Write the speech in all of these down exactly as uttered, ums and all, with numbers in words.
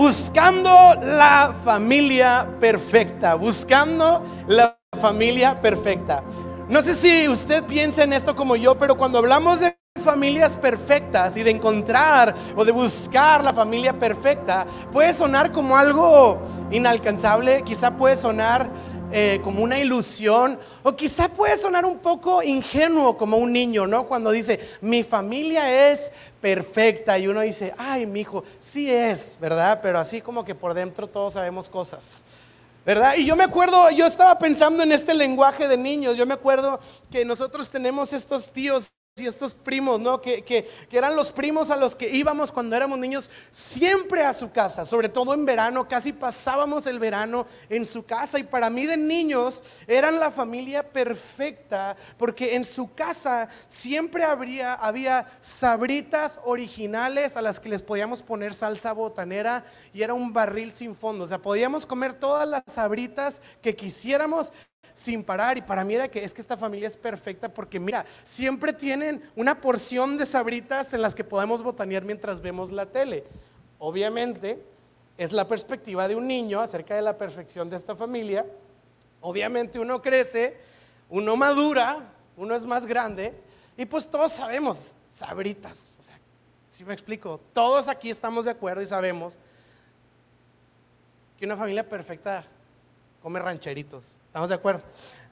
buscando la familia perfecta, buscando la familia perfecta. No sé si usted piensa en esto como yo, pero cuando hablamos de familias perfectas y de encontrar o de buscar la familia perfecta, puede sonar como algo inalcanzable, quizá puede sonar eh, como una ilusión, o quizá puede sonar un poco ingenuo como un niño, ¿no? Cuando dice, mi familia es perfecta, y uno dice, ay, mi hijo, sí es, ¿verdad? Pero así como que por dentro todos sabemos cosas, ¿verdad? Y yo me acuerdo, yo estaba pensando en este lenguaje de niños. Yo me acuerdo que nosotros tenemos estos tíos y estos primos, ¿no? Que, que, que eran los primos a los que íbamos cuando éramos niños siempre a su casa, sobre todo en verano. Casi pasábamos el verano en su casa, y para mí de niños eran la familia perfecta, porque en su casa siempre habría, había sabritas originales a las que les podíamos poner salsa botanera, y era un barril sin fondo. O sea, podíamos comer todas las sabritas que quisiéramos sin parar. Y para mí era que es que esta familia es perfecta, porque mira, siempre tienen una porción de sabritas en las que podemos botanear mientras vemos la tele. Obviamente es la perspectiva de un niño acerca de la perfección de esta familia. Obviamente uno crece, uno madura, uno es más grande, y pues todos sabemos sabritas. O sea, si me explico, todos aquí estamos de acuerdo y sabemos que una familia perfecta come rancheritos, ¿estamos de acuerdo?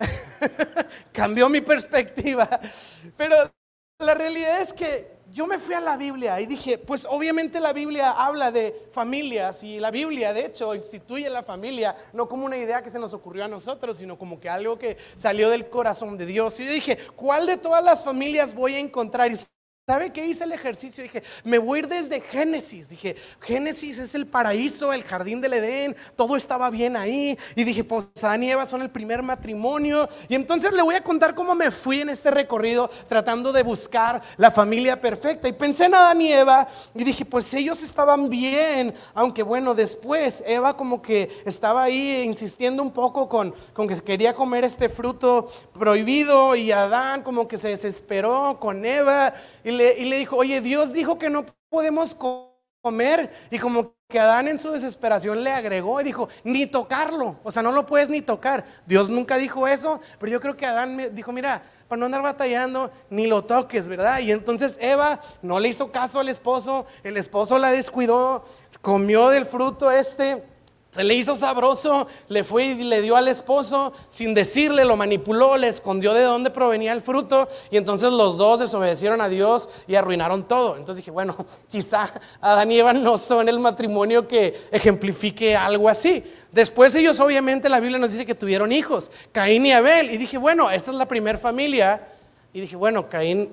Cambió mi perspectiva, pero la realidad es que yo me fui a la Biblia y dije, pues obviamente la Biblia habla de familias, y la Biblia de hecho instituye la familia no como una idea que se nos ocurrió a nosotros, sino como que algo que salió del corazón de Dios. Y yo dije, ¿cuál de todas las familias voy a encontrar? Y ¿sabe qué? Hice el ejercicio, dije, me voy a ir desde Génesis. Dije, Génesis es el paraíso, el jardín del Edén, todo estaba bien ahí. Y dije, pues Adán y Eva son el primer matrimonio. Y entonces le voy a contar cómo me fui en este recorrido tratando de buscar la familia perfecta. Y pensé en Adán y Eva y dije, pues ellos estaban bien, aunque bueno, después Eva como que estaba ahí insistiendo un poco con, con que quería comer este fruto prohibido, y Adán como que se desesperó con Eva y le, y le dijo, oye, Dios dijo que no podemos comer, y como que Adán en su desesperación le agregó y dijo, ni tocarlo, o sea, no lo puedes ni tocar. Dios nunca dijo eso, pero yo creo que Adán me dijo, mira, para no andar batallando, ni lo toques, ¿verdad? Y entonces Eva no le hizo caso al esposo, el esposo la descuidó, comió del fruto este, se le hizo sabroso, le fue y le dio al esposo sin decirle, lo manipuló, le escondió de dónde provenía el fruto, y entonces los dos desobedecieron a Dios y arruinaron todo. Entonces dije, bueno, quizá Adán y Eva no son el matrimonio que ejemplifique algo así. Después ellos, obviamente la Biblia nos dice que tuvieron hijos, Caín y Abel, y dije, bueno, esta es la primer familia. Y dije, bueno, Caín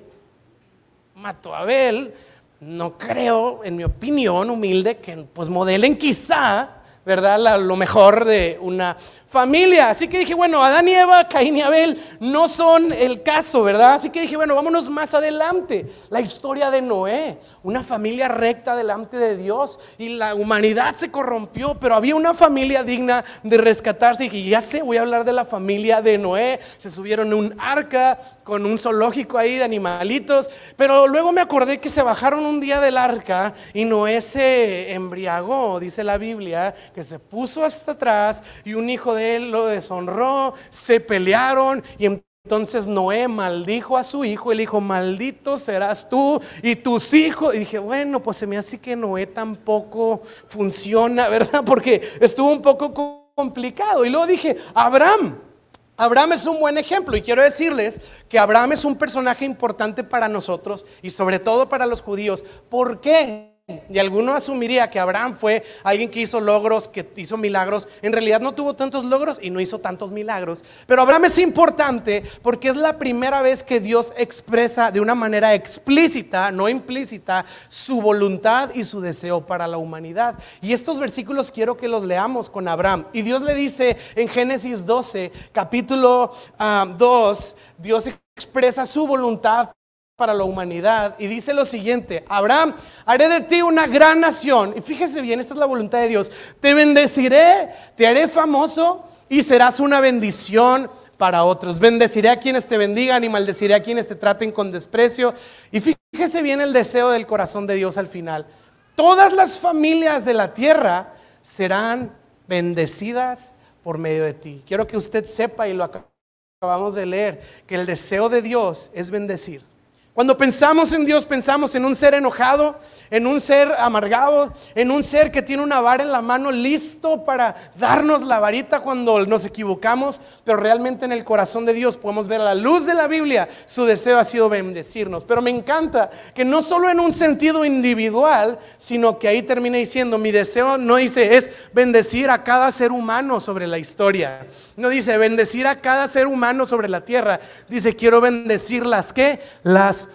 mató a Abel, no creo, en mi opinión humilde, que pues modelen quizá, ¿verdad?, La, lo mejor de una familia. Así que dije, bueno, Adán y Eva, Caín y Abel no son el caso, ¿verdad? Así que dije, bueno, vámonos más adelante. La historia de Noé, una familia recta delante de Dios, y la humanidad se corrompió, pero había una familia digna de rescatarse. Y dije, ya sé, voy a hablar de la familia de Noé. Se subieron en un arca con un zoológico ahí de animalitos, pero luego me acordé que se bajaron un día del arca y Noé se embriagó, dice la Biblia, que se puso hasta atrás y un hijo de él lo deshonró, se pelearon, y entonces Noé maldijo a su hijo. Él dijo, maldito serás tú y tus hijos. Y dije, bueno, pues se me hace que Noé tampoco funciona, ¿verdad? Porque estuvo un poco complicado. Y luego dije, Abraham. Abraham es un buen ejemplo, y quiero decirles que Abraham es un personaje importante para nosotros y sobre todo para los judíos. ¿Por qué? Y alguno asumiría que Abraham fue alguien que hizo logros, que hizo milagros. En realidad no tuvo tantos logros y no hizo tantos milagros. Pero Abraham es importante porque es la primera vez que Dios expresa de una manera explícita, no implícita, su voluntad y su deseo para la humanidad. Y estos versículos quiero que los leamos con Abraham. Y Dios le dice en Génesis doce, capítulo uh, dos, Dios expresa su voluntad para la humanidad, y dice lo siguiente: Abraham, haré de ti una gran nación. Y fíjese bien, esta es la voluntad de Dios. Te bendeciré, te haré famoso y serás una bendición para otros. Bendeciré a quienes te bendigan y maldeciré a quienes te traten con desprecio. Y fíjese bien el deseo del corazón de Dios al final: todas las familias de la tierra serán bendecidas por medio de ti. Quiero que usted sepa, y lo acabamos de leer, que el deseo de Dios es bendecir. Cuando pensamos en Dios, pensamos en un ser enojado, en un ser amargado, en un ser que tiene una vara en la mano listo para darnos la varita cuando nos equivocamos. Pero realmente en el corazón de Dios podemos ver a la luz de la Biblia, su deseo ha sido bendecirnos. Pero me encanta que no solo en un sentido individual, sino que ahí termina diciendo, mi deseo no dice es bendecir a cada ser humano sobre la historia. No dice bendecir a cada ser humano sobre la tierra. Dice quiero bendecir las ¿qué? Las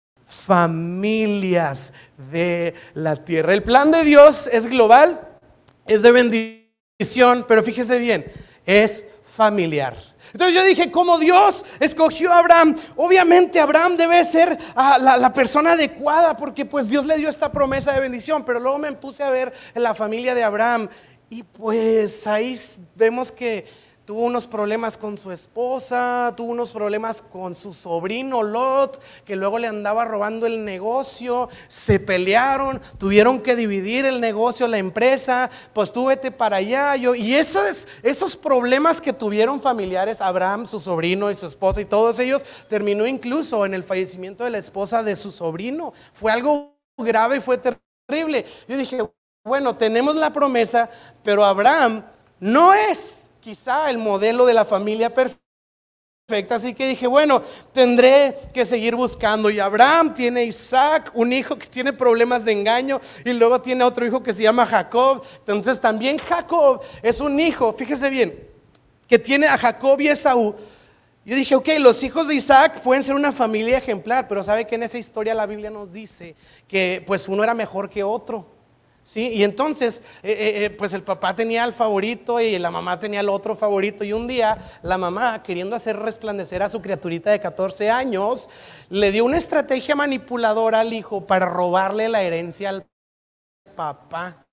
familias de la tierra. El plan de Dios es global, es de bendición, pero fíjese bien, es familiar. Entonces yo dije, como Dios escogió a Abraham, obviamente Abraham debe ser ah, la, la persona adecuada, porque pues Dios le dio esta promesa de bendición. Pero luego me puse a ver en la familia de Abraham y pues ahí vemos que tuvo unos problemas con su esposa, tuvo unos problemas con su sobrino Lot, que luego le andaba robando el negocio, se pelearon, tuvieron que dividir el negocio, la empresa, pues tú vete para allá. Yo, y esos, esos problemas que tuvieron familiares, Abraham, su sobrino y su esposa y todos ellos, terminó incluso en el fallecimiento de la esposa de su sobrino. Fue algo grave y fue terrible. Yo dije, bueno, tenemos la promesa, pero Abraham no es quizá el modelo de la familia perfecta, así que dije, bueno, tendré que seguir buscando. Y Abraham tiene Isaac, un hijo que tiene problemas de engaño, y luego tiene otro hijo que se llama Jacob. Entonces también Jacob es un hijo, fíjese bien, que tiene a Jacob y Esaú. Yo dije, ok, los hijos de Isaac pueden ser una familia ejemplar, pero sabe que en esa historia la Biblia nos dice que pues uno era mejor que otro. Sí, y entonces eh, eh, pues el papá tenía el favorito y la mamá tenía el otro favorito. Y un día la mamá, queriendo hacer resplandecer a su criaturita de catorce años, le dio una estrategia manipuladora al hijo para robarle la herencia al papá.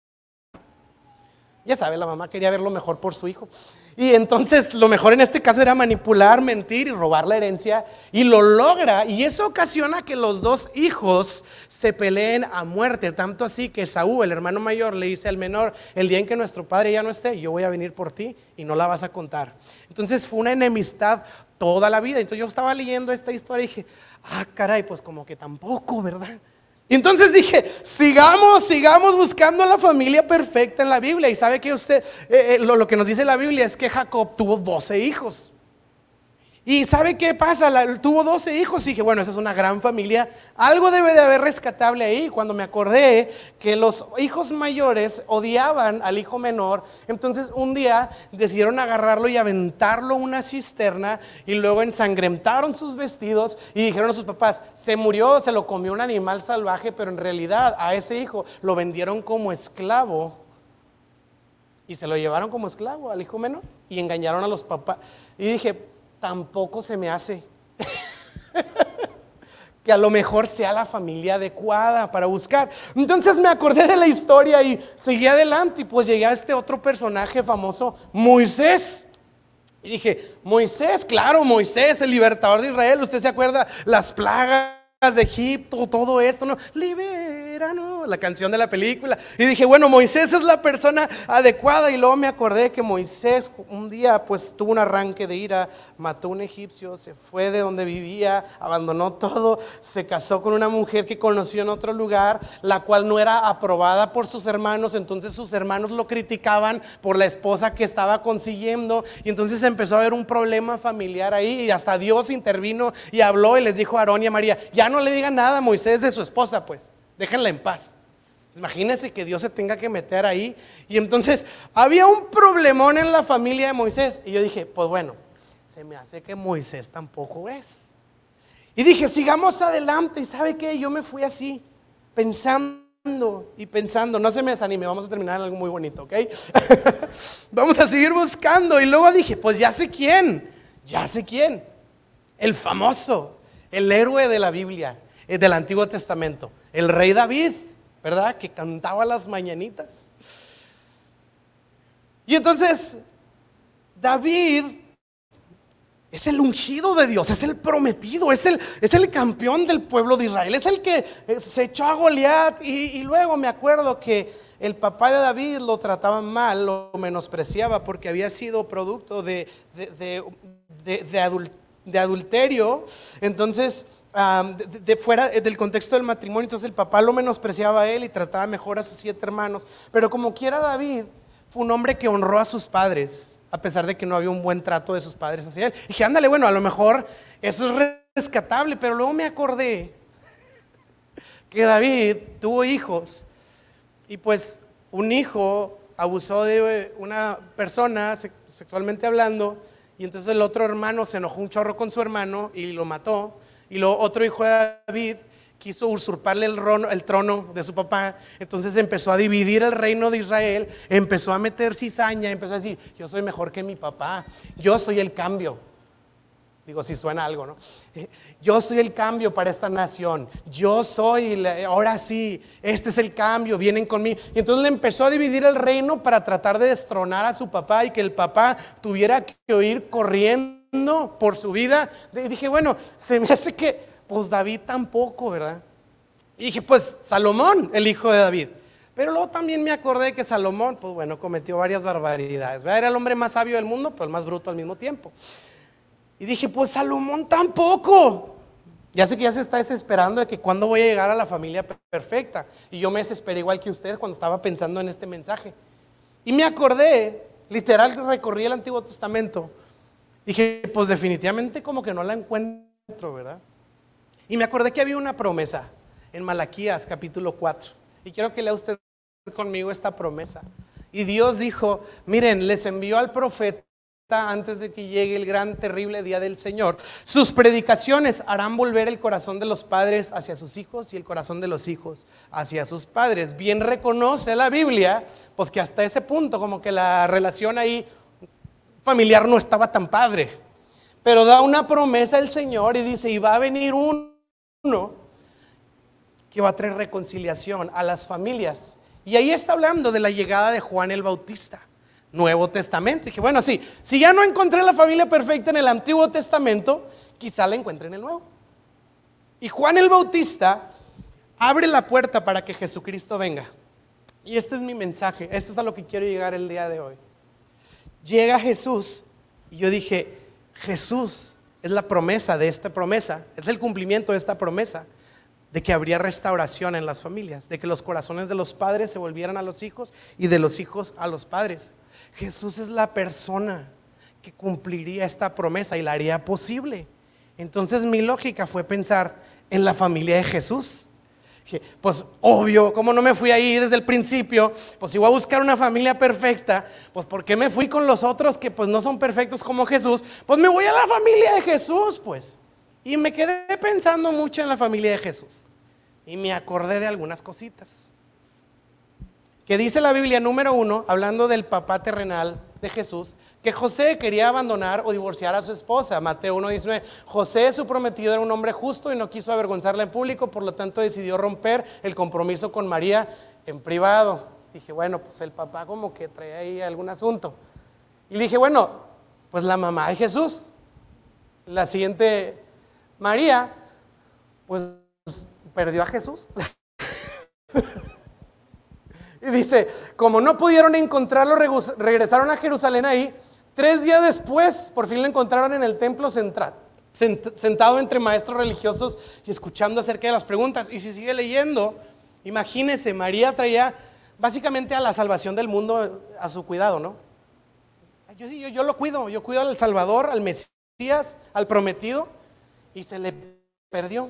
Ya sabe, la mamá quería ver lo mejor por su hijo. Y entonces lo mejor en este caso era manipular, mentir y robar la herencia. Y lo logra, y eso ocasiona que los dos hijos se peleen a muerte. Tanto así que Esaú, el hermano mayor, le dice al menor, el día en que nuestro padre ya no esté, yo voy a venir por ti y no la vas a contar. Entonces fue una enemistad toda la vida. Entonces yo estaba leyendo esta historia y dije, ah caray, pues como que tampoco, ¿verdad? Y entonces dije, sigamos, sigamos buscando la familia perfecta en la Biblia. Y sabe que usted, eh, eh, lo, lo que nos dice la Biblia es que Jacob tuvo doce hijos. Y ¿sabe qué pasa? La, tuvo doce hijos y dije, bueno, esa es una gran familia. Algo debe de haber rescatable ahí. Cuando me acordé que los hijos mayores odiaban al hijo menor, entonces un día decidieron agarrarlo y aventarlo a una cisterna, y luego ensangrentaron sus vestidos y dijeron a sus papás, se murió, se lo comió un animal salvaje, pero en realidad a ese hijo lo vendieron como esclavo y se lo llevaron como esclavo al hijo menor y engañaron a los papás. Y dije, tampoco se me hace que a lo mejor sea la familia adecuada para buscar. Entonces me acordé de la historia y seguí adelante, y pues llegué a este otro personaje famoso, Moisés. Y dije, Moisés, claro, Moisés, el libertador de Israel. ¿Usted se acuerda? Las plagas de Egipto, todo esto, ¿no? Libera, ¿no? La canción de la película. Y dije, bueno, Moisés es la persona adecuada. Y luego me acordé que Moisés un día pues tuvo un arranque de ira, mató a un egipcio, se fue de donde vivía, abandonó todo, se casó con una mujer que conoció en otro lugar, la cual no era aprobada por sus hermanos. Entonces sus hermanos lo criticaban por la esposa que estaba consiguiendo, y entonces empezó a haber un problema familiar ahí, y hasta Dios intervino y habló y les dijo a Aarón y a María, ya no le digan nada a Moisés de su esposa, pues déjenla en paz. Imagínense que Dios se tenga que meter ahí. Y entonces había un problemón en la familia de Moisés, y yo dije, pues bueno, se me hace que Moisés tampoco es. Y dije, sigamos adelante. Y ¿sabe qué? Yo me fui así, pensando y pensando. No se me desanime, vamos a terminar en algo muy bonito, ¿ok? Vamos a seguir buscando. Y luego dije, pues ya sé quién, ya sé quién. El famoso, el héroe de la Biblia, del Antiguo Testamento, el rey David, ¿verdad? Que cantaba las mañanitas. Y entonces David es el ungido de Dios, es el prometido, es el, es el campeón del pueblo de Israel, es el que se echó a Goliat. Y, y luego me acuerdo que el papá de David lo trataba mal, lo menospreciaba porque había sido producto de, de, de, de, de, adul, de adulterio. Entonces, um, de, de fuera del contexto del matrimonio, entonces el papá lo menospreciaba a él y trataba mejor a sus siete hermanos. Pero como quiera, David fue un hombre que honró a sus padres, a pesar de que no había un buen trato de sus padres hacia él. Y dije, ándale, bueno, a lo mejor eso es rescatable. Pero luego me acordé que David tuvo hijos, y pues un hijo abusó de una persona sexualmente hablando, y entonces el otro hermano se enojó un chorro con su hermano y lo mató. Y luego otro hijo de David quiso usurparle el, rono, el trono de su papá. Entonces empezó a dividir el reino de Israel, empezó a meter cizaña, empezó a decir, yo soy mejor que mi papá, yo soy el cambio. Digo, si suena algo, ¿no? Yo soy el cambio para esta nación, yo soy, la, ahora sí, este es el cambio, vienen conmigo. Y entonces le empezó a dividir el reino para tratar de destronar a su papá y que el papá tuviera que ir corriendo por su vida. Y dije, bueno, se me hace que pues David tampoco, ¿verdad? Y dije, pues Salomón, el hijo de David. Pero luego también me acordé que Salomón, pues bueno, cometió varias barbaridades, ¿verdad? Era el hombre más sabio del mundo, pero el más bruto al mismo tiempo. Y dije, pues Salomón tampoco. Ya sé que ya se está desesperando de que cuándo voy a llegar a la familia perfecta. Y yo me desesperé igual que usted cuando estaba pensando en este mensaje. Y me acordé, literal recorrí el Antiguo Testamento. Dije, pues definitivamente como que no la encuentro, ¿verdad? Y me acordé que había una promesa en Malaquías capítulo cuatro. Y quiero que lea usted conmigo esta promesa. Y Dios dijo, miren, les envió al profeta antes de que llegue el gran terrible día del Señor. Sus predicaciones harán volver el corazón de los padres hacia sus hijos y el corazón de los hijos hacia sus padres. Bien reconoce la Biblia, pues que hasta ese punto como que la relación ahí familiar no estaba tan padre. Pero da una promesa el Señor y dice, y va a venir uno que va a traer reconciliación a las familias. Y ahí está hablando de la llegada de Juan el Bautista, Nuevo Testamento. Y dije, bueno, sí, si ya no encontré la familia perfecta en el Antiguo Testamento, quizá la encuentre en el Nuevo. Y Juan el Bautista abre la puerta para que Jesucristo venga. Y este es mi mensaje, esto es a lo que quiero llegar el día de hoy. Llega Jesús y yo dije, Jesús es la promesa de esta promesa, es el cumplimiento de esta promesa, de que habría restauración en las familias, de que los corazones de los padres se volvieran a los hijos y de los hijos a los padres. Jesús es la persona que cumpliría esta promesa y la haría posible. Entonces mi lógica fue pensar en la familia de Jesús. Pues obvio, como no me fui ahí desde el principio, pues si voy a buscar una familia perfecta, pues ¿por qué me fui con los otros que pues no son perfectos como Jesús? Pues me voy a la familia de Jesús, pues. Y me quedé pensando mucho en la familia de Jesús y me acordé de algunas cositas que dice la Biblia. Número uno, hablando del papá terrenal de Jesús, que José quería abandonar o divorciar a su esposa. Mateo uno diecinueve. José, su prometido, era un hombre justo y no quiso avergonzarla en público, por lo tanto decidió romper el compromiso con María en privado. Dije, bueno, pues el papá como que trae ahí algún asunto. Y dije, bueno, pues la mamá de Jesús, la siguiente, María, pues perdió a Jesús. Y dice, como no pudieron encontrarlo, regresaron a Jerusalén ahí. Tres días después, por fin lo encontraron en el templo central, sentado entre maestros religiosos y escuchando acerca de las preguntas. Y si sigue leyendo, imagínense, María traía básicamente a la salvación del mundo a su cuidado, ¿no? Yo, yo, yo lo cuido, yo cuido al Salvador, al Mesías, al prometido, y se le perdió.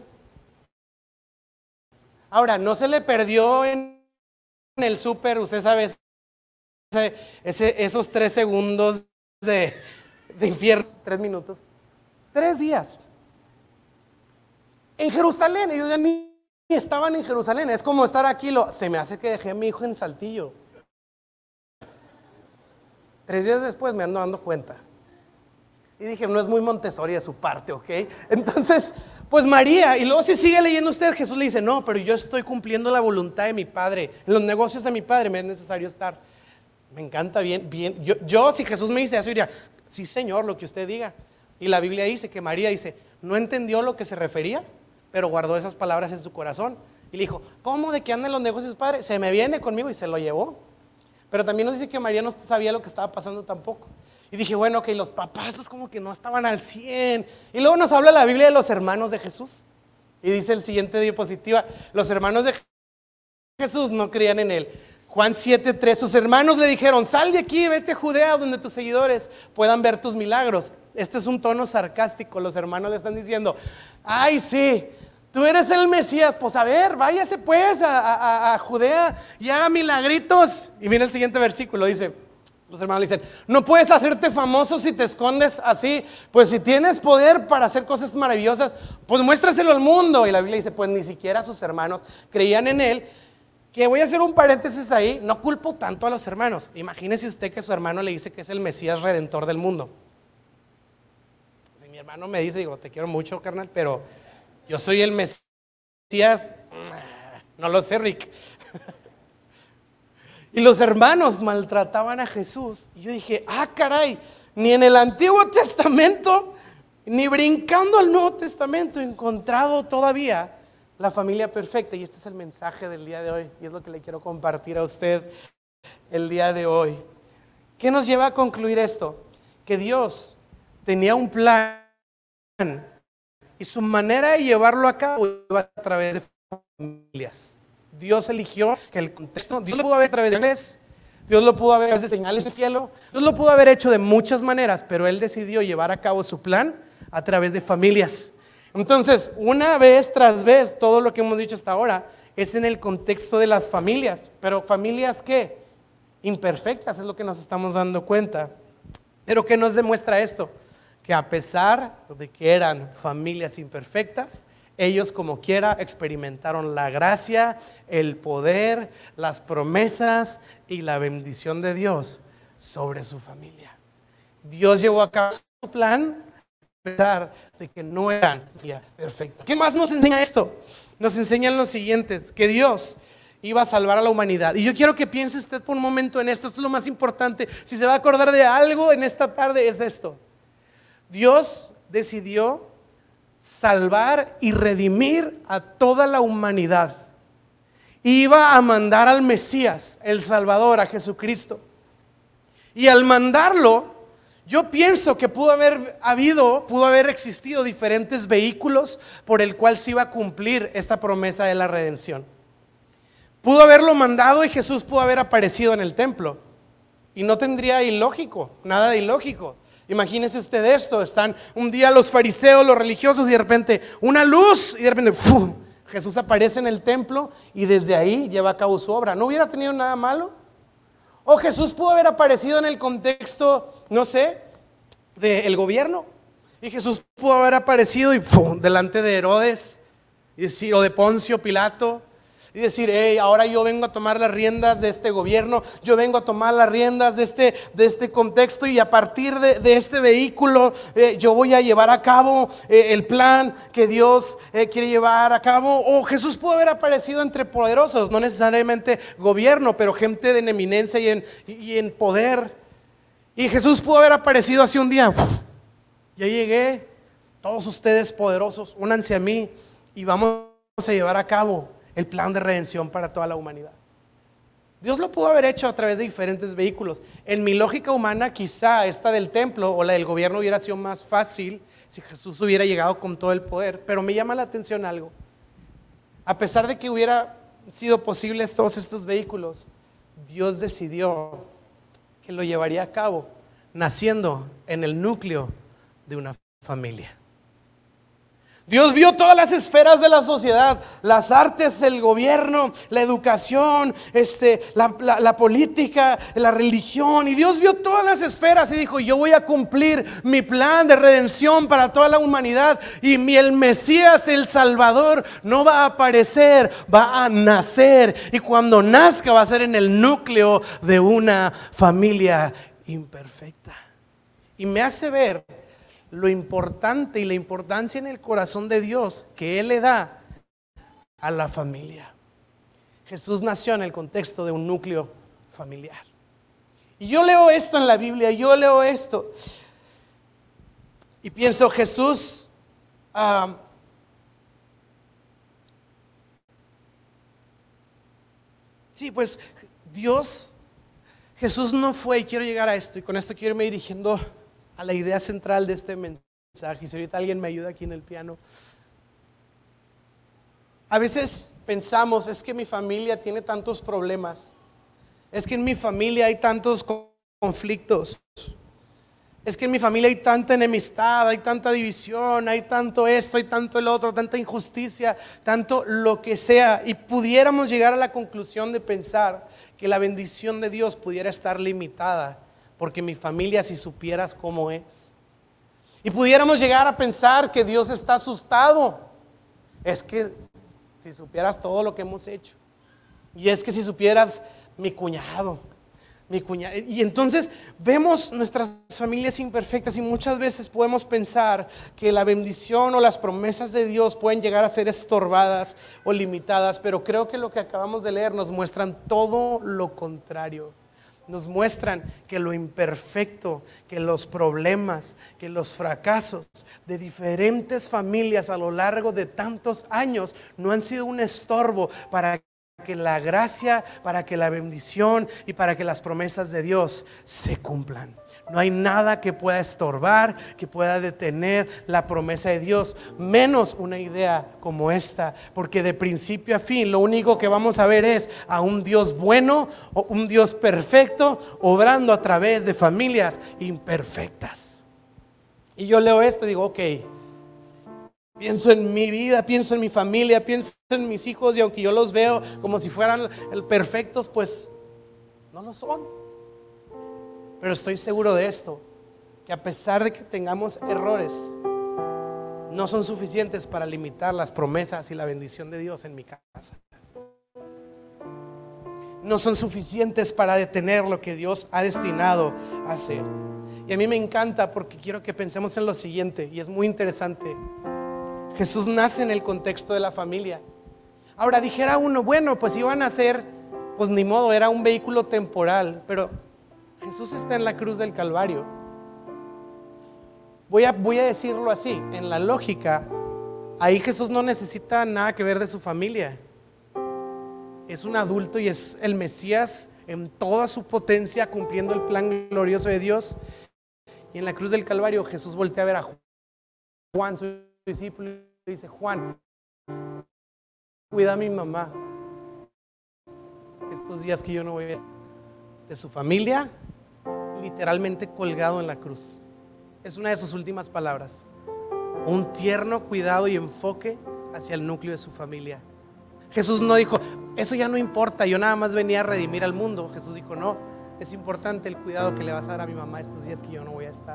Ahora, no se le perdió en el súper, usted sabe, ese, esos tres segundos de, de infierno, tres minutos, tres días. En Jerusalén, ellos ya ni estaban en Jerusalén, es como estar aquí, lo, se me hace que dejé a mi hijo en Saltillo. Tres días después me ando dando cuenta. Y dije, no es muy Montessori de su parte, ¿ok? Entonces, pues María, y luego si sigue leyendo usted, Jesús le dice, no, pero yo estoy cumpliendo la voluntad de mi Padre. En los negocios de mi Padre me es necesario estar. Me encanta bien, bien. Yo, yo si Jesús me dice eso, diría, sí Señor, lo que usted diga. Y la Biblia dice que María dice, no entendió lo que se refería, pero guardó esas palabras en su corazón. Y le dijo, ¿cómo de que andan los negocios, padre? Se me viene conmigo, y se lo llevó. Pero también nos dice que María no sabía lo que estaba pasando tampoco. Y dije, bueno, ok, los papás pues como que no estaban al cien. Y luego nos habla la Biblia de los hermanos de Jesús. Y dice el siguiente diapositiva, los hermanos de Jesús no creían en él. Juan siete tres, sus hermanos le dijeron, sal de aquí, vete a Judea donde tus seguidores puedan ver tus milagros. Este es un tono sarcástico, los hermanos le están diciendo, ay sí, tú eres el Mesías, pues a ver, váyase pues a, a, a Judea y haga milagritos. Y mira el siguiente versículo, dice, los hermanos le dicen, no puedes hacerte famoso si te escondes así, pues si tienes poder para hacer cosas maravillosas, pues muéstraselo al mundo. Y la Biblia dice, pues ni siquiera sus hermanos creían en él. Que voy a hacer un paréntesis ahí, no culpo tanto a los hermanos. Imagínese usted que su hermano le dice que es el Mesías redentor del mundo. Si mi hermano me dice, digo, te quiero mucho, carnal, pero yo soy el Mesías, no lo sé, Rick. Y los hermanos maltrataban a Jesús. Y yo dije, ah, caray, ni en el Antiguo Testamento, ni brincando al Nuevo Testamento he encontrado todavía la familia perfecta. Y este es el mensaje del día de hoy, y es lo que le quiero compartir a usted el día de hoy. ¿Qué nos lleva a concluir esto? Que Dios tenía un plan, y su manera de llevarlo a cabo iba a través de familias. Dios eligió que el contexto, Dios lo pudo haber a través de ángeles, Dios lo pudo haber a través de señales del cielo, Dios lo pudo haber hecho de muchas maneras, pero Él decidió llevar a cabo su plan a través de familias. Entonces, una vez tras vez, todo lo que hemos dicho hasta ahora es en el contexto de las familias. Pero familias ¿qué? Imperfectas, es lo que nos estamos dando cuenta. Pero ¿qué nos demuestra esto? Que a pesar de que eran familias imperfectas, ellos como quiera experimentaron la gracia, el poder, las promesas y la bendición de Dios sobre su familia. Dios llevó a cabo su plan a pesar de que no eran perfectas. ¿Qué más nos enseña esto? Nos enseñan los siguientes, que Dios iba a salvar a la humanidad. Y yo quiero que piense usted por un momento en esto. Esto es lo más importante. Si se va a acordar de algo en esta tarde, es esto. Dios decidió salvar y redimir a toda la humanidad. Iba a mandar al Mesías, el Salvador, a Jesucristo. Y al mandarlo, yo pienso que pudo haber habido, pudo haber existido diferentes vehículos por el cual se iba a cumplir esta promesa de la redención. Pudo haberlo mandado y Jesús pudo haber aparecido en el templo. Y no tendría ilógico, nada de ilógico. Imagínese usted esto, están un día los fariseos, los religiosos, y de repente una luz, y de repente ¡fum! Jesús aparece en el templo y desde ahí lleva a cabo su obra. ¿No hubiera tenido nada malo? O Jesús pudo haber aparecido en el contexto, no sé, del gobierno. Y Jesús pudo haber aparecido y ¡pum! Delante de Herodes, y decir, o de Poncio Pilato, y decir, hey, ahora yo vengo a tomar las riendas de este gobierno, yo vengo a tomar las riendas de este, de este contexto, y a partir de, de este vehículo eh, yo voy a llevar a cabo eh, el plan que Dios eh, quiere llevar a cabo. O Jesús pudo haber aparecido entre poderosos, no necesariamente gobierno, pero gente en eminencia y en, y en poder. Y Jesús pudo haber aparecido así un día, uf, ya llegué, todos ustedes poderosos, únanse a mí y vamos a llevar a cabo el plan de redención para toda la humanidad. Dios lo pudo haber hecho a través de diferentes vehículos. En mi lógica humana, quizá esta del templo o la del gobierno hubiera sido más fácil si Jesús hubiera llegado con todo el poder. Pero me llama la atención algo. A pesar de que hubiera sido posibles todos estos vehículos, Dios decidió que lo llevaría a cabo naciendo en el núcleo de una familia. Dios vio todas las esferas de la sociedad, las artes, el gobierno, la educación, este, la, la, la política, la religión, y Dios vio todas las esferas y dijo, yo voy a cumplir mi plan de redención para toda la humanidad, y mi, el Mesías, el Salvador, no va a aparecer, va a nacer, y cuando nazca va a ser en el núcleo de una familia imperfecta. Y me hace ver lo importante y la importancia en el corazón de Dios que Él le da a la familia. Jesús nació en el contexto de un núcleo familiar. Y yo leo esto en la Biblia, yo leo esto. Y pienso, Jesús, um, sí, pues Dios, Jesús no fue, y quiero llegar a esto, y con esto quiero irme dirigiendo a la idea central de este mensaje. Y si ahorita alguien me ayuda aquí en el piano. A veces pensamos, es que mi familia tiene tantos problemas, es que en mi familia hay tantos conflictos, es que en mi familia hay tanta enemistad, hay tanta división, hay tanto esto, hay tanto el otro, tanta injusticia, tanto lo que sea. Y pudiéramos llegar a la conclusión de pensar que la bendición de Dios pudiera estar limitada porque mi familia, si supieras cómo es. Y pudiéramos llegar a pensar que Dios está asustado. Es que si supieras todo lo que hemos hecho. Y es que si supieras mi cuñado, mi cuñada. Y entonces vemos nuestras familias imperfectas y muchas veces podemos pensar que la bendición o las promesas de Dios pueden llegar a ser estorbadas o limitadas, pero creo que lo que acabamos de leer nos muestran todo lo contrario. Nos muestran que lo imperfecto, que los problemas, que los fracasos de diferentes familias a lo largo de tantos años no han sido un estorbo para que la gracia, para que la bendición y para que las promesas de Dios se cumplan. No hay nada que pueda estorbar, que pueda detener la promesa de Dios, menos una idea como esta, porque de principio a fin lo único que vamos a ver es a un Dios bueno, o un Dios perfecto, obrando a través de familias imperfectas. Y yo leo esto y digo, ok, pienso en mi vida, pienso en mi familia, pienso en mis hijos, y aunque yo los veo como si fueran perfectos, pues no lo son. Pero estoy seguro de esto, que a pesar de que tengamos errores, no son suficientes para limitar las promesas y la bendición de Dios en mi casa. No son suficientes para detener lo que Dios ha destinado a hacer. Y a mí me encanta porque quiero que pensemos en lo siguiente, y es muy interesante. Jesús nace en el contexto de la familia. Ahora dijera uno, bueno, pues iban a ser, pues ni modo, era un vehículo temporal, pero Jesús está en la cruz del Calvario. Voy a, voy a decirlo así, en la lógica, ahí Jesús no necesita nada que ver de su familia. Es un adulto y es el Mesías en toda su potencia, cumpliendo el plan glorioso de Dios. Y en la cruz del Calvario Jesús voltea a ver a Juan, su discípulo, y dice, Juan, cuida a mi mamá estos días que yo no voy a ver. De su familia, literalmente colgado en la cruz. Es una de sus últimas palabras. Un tierno cuidado y enfoque hacia el núcleo de su familia. Jesús no dijo, eso ya no importa, yo nada más venía a redimir al mundo. Jesús dijo, no, es importante el cuidado que le vas a dar a mi mamá estos días que yo no voy a estar.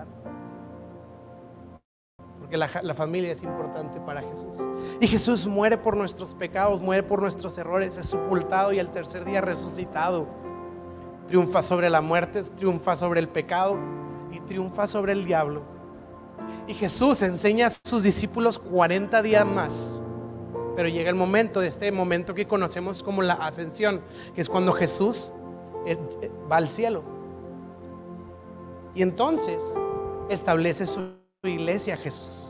Porque la, la familia es importante para Jesús. Y Jesús muere por nuestros pecados, muere por nuestros errores, es sepultado y al tercer día resucitado. Triunfa sobre la muerte, triunfa sobre el pecado y triunfa sobre el diablo. Y Jesús enseña a sus discípulos cuarenta días más. Pero llega el momento, de este momento que conocemos como la ascensión, que es cuando Jesús va al cielo. Y entonces establece su iglesia Jesús.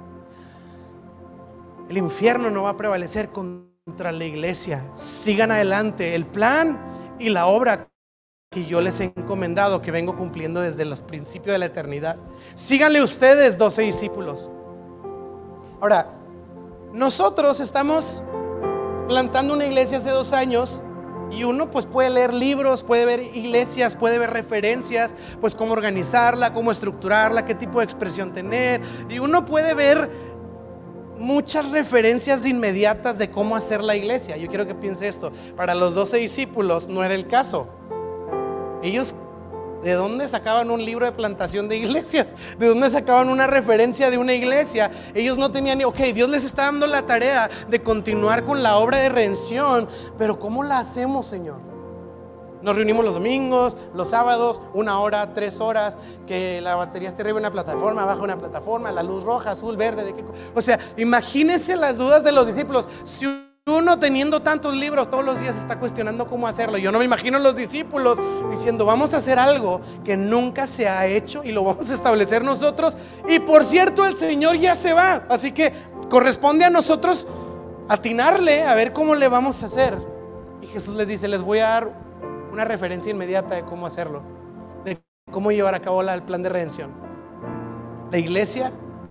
El infierno no va a prevalecer contra la iglesia. Sigan adelante, el plan y la obra que yo les he encomendado, que vengo cumpliendo desde los principios de la eternidad. Síganle ustedes, doce discípulos. Ahora, nosotros estamos plantando una iglesia hace dos años y uno pues puede leer libros, puede ver iglesias, puede ver referencias, pues cómo organizarla, cómo estructurarla, qué tipo de expresión tener, y uno puede ver muchas referencias inmediatas de cómo hacer la iglesia. Yo quiero que piense esto, para los doce discípulos no era el caso. Ellos, ¿de dónde sacaban un libro de plantación de iglesias? ¿De dónde sacaban una referencia de una iglesia? Ellos no tenían, ok, Dios les está dando la tarea de continuar con la obra de redención, pero ¿cómo la hacemos, Señor? Nos reunimos los domingos, los sábados, una hora, tres horas, que la batería esté arriba de una plataforma, abajo de una plataforma, la luz roja, azul, verde, ¿de qué? O sea, imagínense las dudas de los discípulos. Si uno teniendo tantos libros todos los días está cuestionando cómo hacerlo. Yo no me imagino los discípulos diciendo: vamos a hacer algo que nunca se ha hecho y lo vamos a establecer nosotros. Y por cierto, el Señor ya se va, así que corresponde a nosotros atinarle a ver cómo le vamos a hacer. Y Jesús les dice: les voy a dar una referencia inmediata de cómo hacerlo, de cómo llevar a cabo el plan de redención. La iglesia,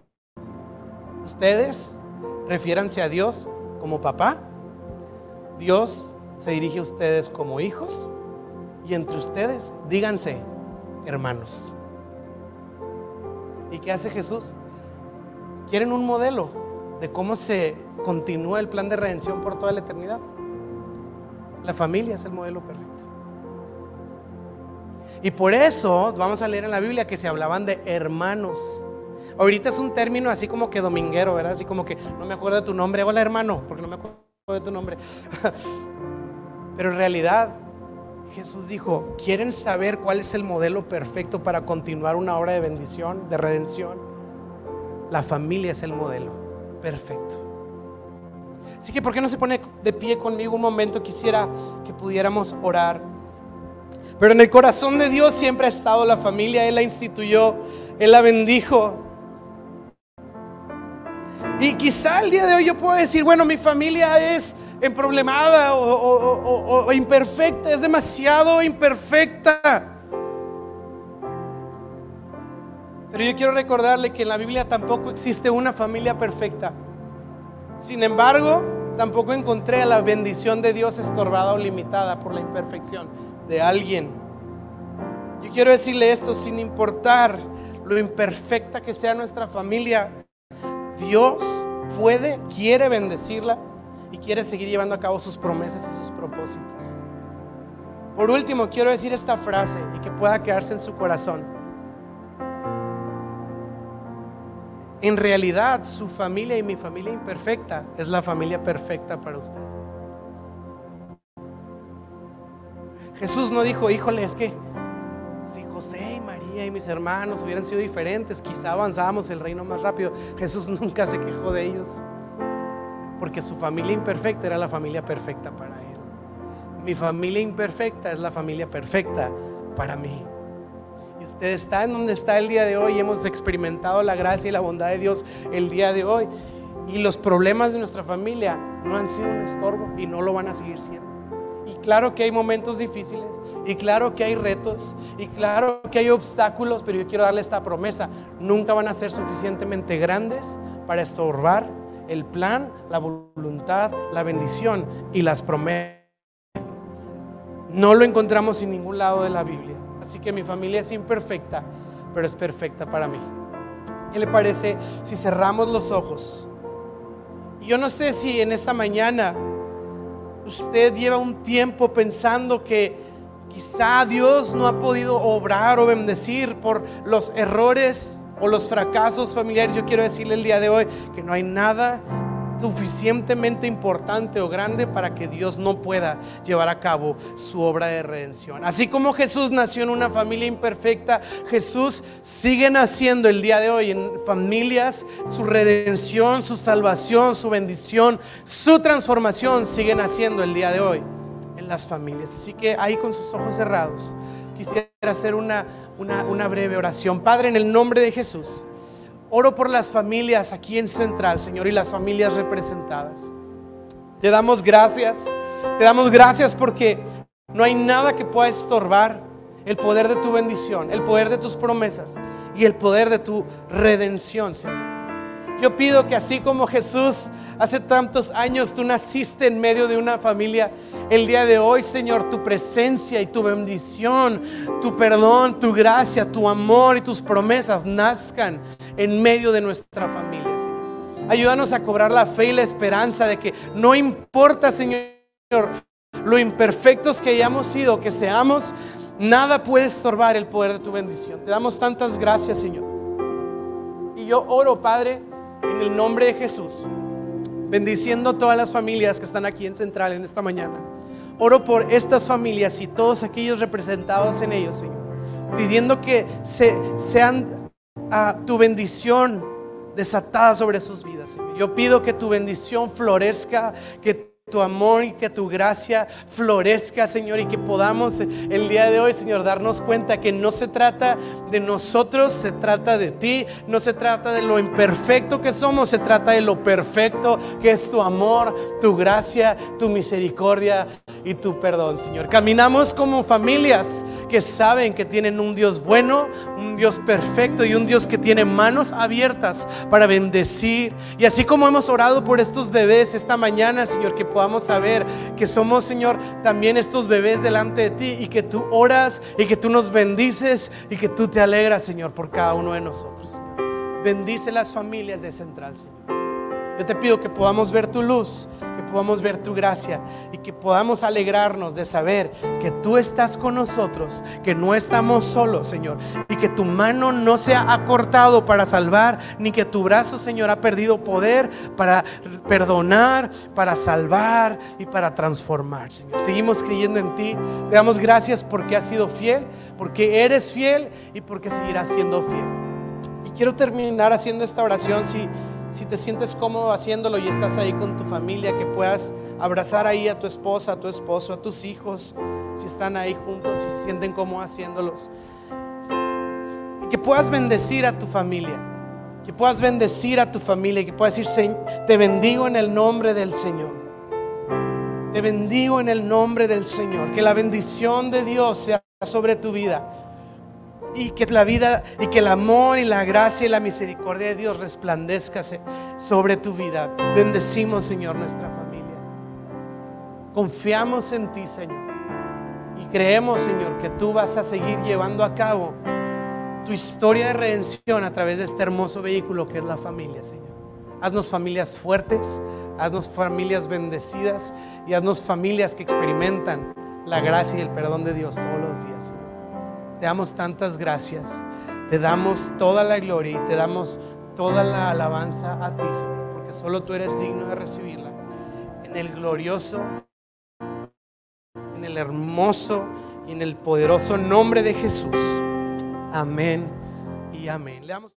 ustedes refiéranse a Dios como papá, Dios se dirige a ustedes como hijos, y entre ustedes díganse hermanos. ¿Y qué hace Jesús? ¿Quieren un modelo de cómo se continúa el plan de redención por toda la eternidad? La familia es el modelo perfecto. Y por eso vamos a leer en la Biblia que se hablaban de hermanos. Ahorita es un término así como que dominguero, ¿verdad? Así como que no me acuerdo de tu nombre. Hola, hermano, porque no me acuerdo de tu nombre. Pero en realidad Jesús dijo: ¿quieren saber cuál es el modelo perfecto para continuar una obra de bendición, de redención? La familia es el modelo perfecto. Así que ¿por qué no se pone de pie conmigo un momento? Quisiera que pudiéramos orar. Pero en el corazón de Dios siempre ha estado la familia. Él la instituyó, Él la bendijo. Y quizá el día de hoy yo puedo decir: bueno, mi familia es emproblemada o, o, o, o imperfecta, es demasiado imperfecta. Pero yo quiero recordarle que en la Biblia tampoco existe una familia perfecta. Sin embargo, tampoco encontré la bendición de Dios estorbada o limitada por la imperfección de alguien. Yo quiero decirle esto: sin importar lo imperfecta que sea nuestra familia, Dios puede, quiere bendecirla y quiere seguir llevando a cabo sus promesas y sus propósitos. Por último, quiero decir esta frase y que pueda quedarse en su corazón. En realidad, su familia y mi familia imperfecta es la familia perfecta para usted. Jesús no dijo: híjole, es que si José y María y mis hermanos hubieran sido diferentes, quizá avanzábamos el reino más rápido. Jesús nunca se quejó de ellos, porque su familia imperfecta era la familia perfecta para Él. Mi familia imperfecta es la familia perfecta para mí. Y usted está en donde está el día de hoy. Hemos experimentado la gracia y la bondad de Dios el día de hoy, y los problemas de nuestra familia no han sido un estorbo y no lo van a seguir siendo. Y claro que hay momentos difíciles, y claro que hay retos, y claro que hay obstáculos, pero yo quiero darle esta promesa: nunca van a ser suficientemente grandes para estorbar el plan, la voluntad, la bendición y las promesas. No lo encontramos en ningún lado de la Biblia. Así que mi familia es imperfecta, pero es perfecta para mí. ¿Qué le parece si cerramos los ojos? Y yo no sé si en esta mañana usted lleva un tiempo pensando que quizá Dios no ha podido obrar o bendecir por los errores o los fracasos familiares. Yo quiero decirle el día de hoy que no hay nada suficientemente importante o grande para que Dios no pueda llevar a cabo su obra de redención. Así como Jesús nació en una familia imperfecta, Jesús sigue naciendo el día de hoy en familias. Su redención, su salvación, su bendición, su transformación sigue naciendo el día de hoy en las familias. Así que ahí con sus ojos cerrados quisiera hacer una, una, una breve oración. Padre, en el nombre de Jesús, oro por las familias aquí en Central, Señor, y las familias representadas. Te damos gracias, te damos gracias porque no hay nada que pueda estorbar el poder de tu bendición, el poder de tus promesas y el poder de tu redención, Señor. Yo pido que así como Jesús hace tantos años tú naciste en medio de una familia, el día de hoy, Señor, tu presencia y tu bendición, tu perdón, tu gracia, tu amor y tus promesas nazcan en medio de nuestra familia, Señor. Ayúdanos a cobrar la fe y la esperanza de que no importa, Señor, lo imperfectos que hayamos sido, que seamos, nada puede estorbar el poder de tu bendición. Te damos tantas gracias, Señor. Y yo oro, Padre, en el nombre de Jesús, bendiciendo todas las familias que están aquí en Central en esta mañana. Oro por estas familias y todos aquellos representados en ellos, Señor, pidiendo que se, sean uh, tu bendición desatada sobre sus vidas, Señor. Yo pido que tu bendición florezca, que tu amor y que tu gracia florezca, Señor, y que podamos el día de hoy, Señor, darnos cuenta que no se trata de nosotros, se trata de ti. No se trata de lo imperfecto que somos, se trata de lo perfecto que es tu amor, tu gracia, tu misericordia y tu perdón, Señor. Caminamos como familias que saben que tienen un Dios bueno, un Dios perfecto y un Dios que tiene manos abiertas para bendecir. Y así como hemos orado por estos bebés esta mañana, Señor, que podamos saber que somos, Señor, también estos bebés delante de ti, y que tú oras y que tú nos bendices y que tú te alegras, Señor, por cada uno de nosotros, Señor. Bendice las familias de Central, Señor. Yo te pido que podamos ver tu luz, que podamos ver tu gracia y que podamos alegrarnos de saber que tú estás con nosotros, que no estamos solos, Señor, y que tu mano no se ha acortado para salvar, ni que tu brazo, Señor, ha perdido poder para perdonar, para salvar y para transformar, Señor. Seguimos creyendo en ti. Te damos gracias porque has sido fiel, porque eres fiel y porque seguirás siendo fiel. Y quiero terminar haciendo esta oración. Si Si te sientes cómodo haciéndolo y estás ahí con tu familia, que puedas abrazar ahí a tu esposa, a tu esposo, a tus hijos, si están ahí juntos, si se sienten cómodos haciéndolos. Y que puedas bendecir a tu familia, que puedas bendecir a tu familia, y que puedas decir: te bendigo en el nombre del Señor. Te bendigo en el nombre del Señor. Que la bendición de Dios sea sobre tu vida. Y que la vida y que el amor y la gracia y la misericordia de Dios resplandezca sobre tu vida. Bendecimos, Señor, nuestra familia. Confiamos en ti, Señor, y creemos, Señor, que tú vas a seguir llevando a cabo tu historia de redención a través de este hermoso vehículo que es la familia, Señor. Haznos familias fuertes, haznos familias bendecidas y haznos familias que experimentan la gracia y el perdón de Dios todos los días, Señor. Te damos tantas gracias, te damos toda la gloria y te damos toda la alabanza a ti, Señor, porque solo tú eres digno de recibirla. En el glorioso, en el hermoso y en el poderoso nombre de Jesús. Amén y amén. Le damos